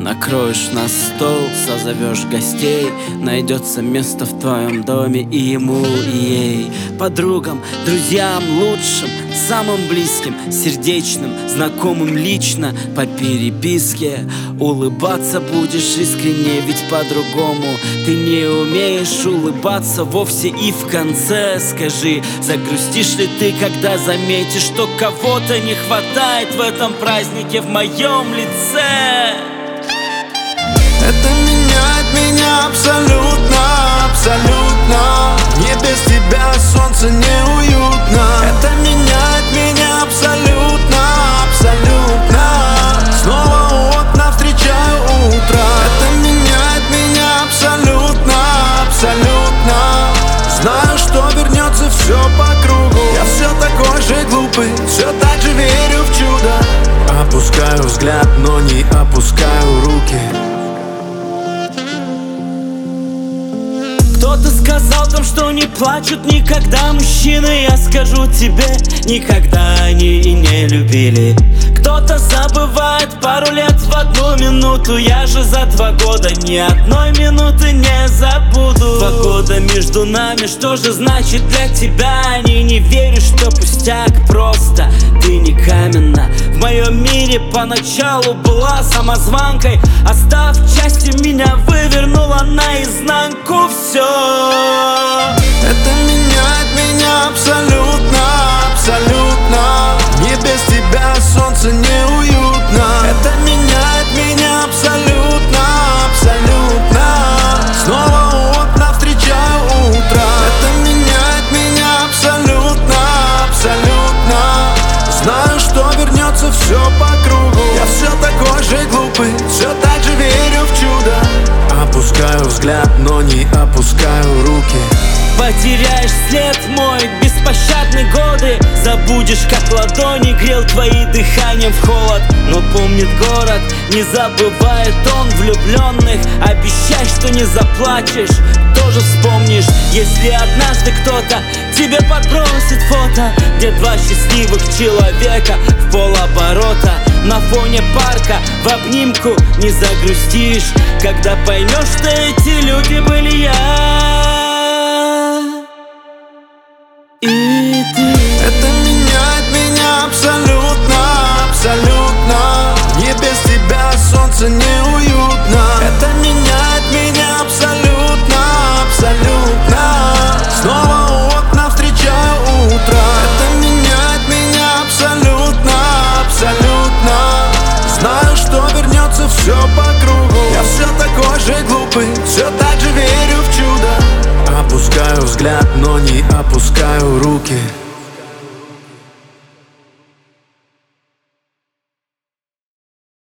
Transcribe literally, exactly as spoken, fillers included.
Накроешь на стол, созовешь гостей, найдется место в твоем доме и ему, и ей. Подругам, друзьям, лучшим, самым близким, сердечным, знакомым лично, по переписке. Улыбаться будешь искренне, ведь по-другому ты не умеешь улыбаться вовсе. И в конце скажи, загрустишь ли ты, когда заметишь, что кого-то не хватает в этом празднике в моем лице. Это меняет меня абсолютно, абсолютно. Мне без тебя солнце неуютно. Это меняет меня абсолютно, абсолютно. Снова у окна встречаю утро. Это меняет меня абсолютно, абсолютно. Знаю, что вернется все по кругу. Я все такой же глупый, все так же верю в чудо. Опускаю взгляд, но не опускаю руки. Кто-то сказал там, что не плачут никогда мужчины. Я скажу тебе, никогда они и не любили. Кто-то забывает пару лет в одну минуту. Я же за два года ни одной минуты не забуду. Два года между нами, что же значит для тебя? Не, не верю, что пустяк, просто ты не каменна. В моем мире поначалу была самозванкой, а став частью меня, вывернула наизнанку все. Это меняет меня абсолютно, абсолютно. Мне без тебя солнце неуютно. Это меняет меня абсолютно, абсолютно. Снова у окна встречаю утро. Это меняет меня абсолютно, абсолютно. Знаю, что вернется все по кругу. Я все такой же глупый, все так же верю в чудо. Опускаю взгляд, но не опускаю руки. Потеряешь след мой, беспощадные годы. Забудешь, как ладони грел твои дыханием в холод. Но помнит город, не забывает он влюбленных. Обещай, что не заплачешь, тоже вспомнишь. Если однажды кто-то тебе подбросит фото, где два счастливых человека в полоборота на фоне парка в обнимку, не загрустишь, когда поймешь, что эти люди были я и ты. Это меняет меня абсолютно, абсолютно. Мне без тебя солнце неуютно. Это меняет меня абсолютно, абсолютно. Снова у окна встречаю утро. Это меняет меня абсолютно, абсолютно. Знаю, что вернется все по кругу. Я все такой же глупый, все так же верю в чудо. Опускаю взгляд, но не опускаю руки.